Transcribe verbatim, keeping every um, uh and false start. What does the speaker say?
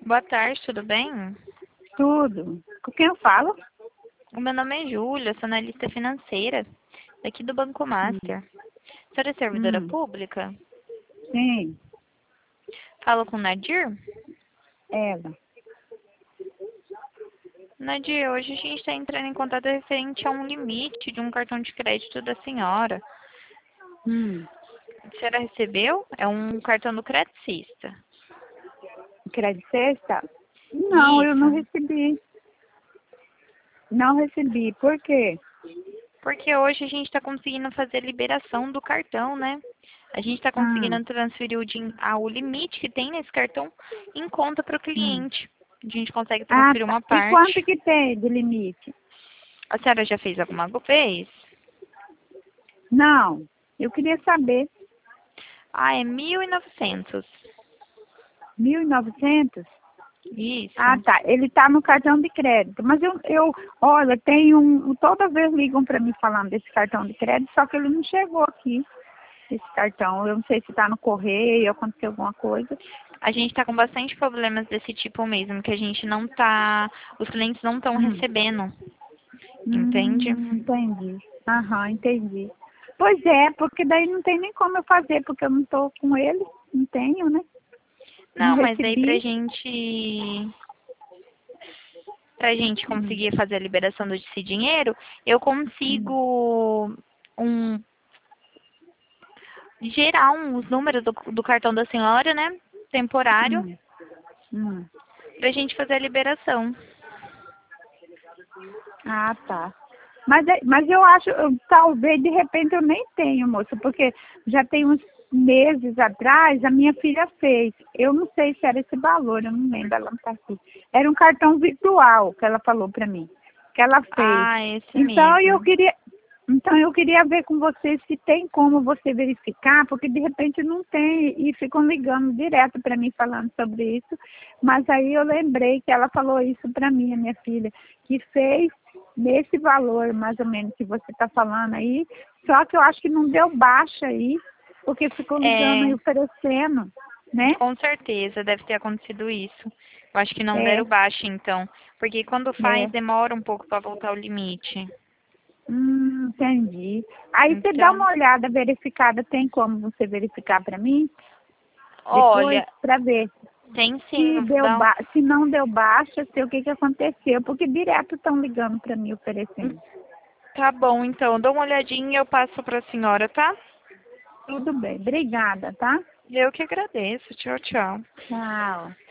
Boa tarde, tudo bem? Tudo. Com quem eu falo? O meu nome é Júlia, sou analista financeira, daqui do Banco Hum. Master. A senhora é servidora Hum. pública? Sim, Falo com Nadir? ela. Nadir, hoje a gente está entrando em contato referente a um limite de um cartão de crédito da senhora. Hum. A senhora recebeu? É um cartão do Credicista. Crédito sexta? Não, eu não Isso. recebi. Não recebi. Por quê? Porque hoje a gente está conseguindo fazer a liberação do cartão, né? A gente está Hum. conseguindo transferir o, din- ah, o limite que tem nesse cartão em conta para o Hum. cliente. A gente consegue Ah, transferir tá. uma E quanto parte. que tem de limite? A senhora já fez alguma vez? Não, eu queria saber. Ah, é mil e novecentos. Mil e novecentos? Ah, Isso. tá. Ele tá no cartão de crédito. Mas eu, eu olha, tem um. Toda vez ligam para mim falando desse cartão de crédito, só que ele não chegou aqui. Esse cartão. Eu não sei se tá no correio, aconteceu alguma coisa. A gente está com bastante problemas desse tipo mesmo, que a gente não tá, os clientes não estão Hum. recebendo, entende? Hum, entendi. Aham, entendi. Pois é, porque daí não tem nem como eu fazer, porque eu não tô com ele, não tenho, né? Não Não, mas daí pra recebi. gente, pra gente Hum, conseguir fazer a liberação desse dinheiro, eu hum, consigo um, gerar uns números do, do cartão da senhora, né? Temporário, hum, hum. pra gente fazer a liberação. Ah, tá. Mas, é- mas eu acho, eu- talvez de repente eu nem tenho, moça, porque já tem uns meses atrás a minha filha fez. Eu não sei se era esse valor, eu não lembro, ela não tá aqui. Era um cartão virtual que ela falou para mim, que ela fez. Ah, esse Então eu mesmo. queria, então eu queria ver com você se tem como você verificar, porque de repente não tem e ficam ligando direto para mim falando sobre isso. Mas aí eu lembrei que ela falou isso para mim, a minha filha, que fez nesse valor mais ou menos que você está falando aí, só que eu acho que não deu baixa aí, porque ficou ligando É, e oferecendo, né? com certeza, deve ter acontecido isso. Eu acho que não É, deram baixo, então. Porque quando faz, é. demora um pouco para voltar ao limite. Hum, entendi. Aí você dá Então, uma olhada verificada, tem como você verificar para mim? Depois, olha, para ver tem sim, se eu vou deu dar ba... se não deu baixa, se o que, que aconteceu, porque direto estão ligando para mim um... oferecendo. Tá bom, então, eu dou uma olhadinha e eu passo para a senhora, tá? Tudo bem, obrigada, tá? Eu que agradeço. Tchau, tchau. Tchau.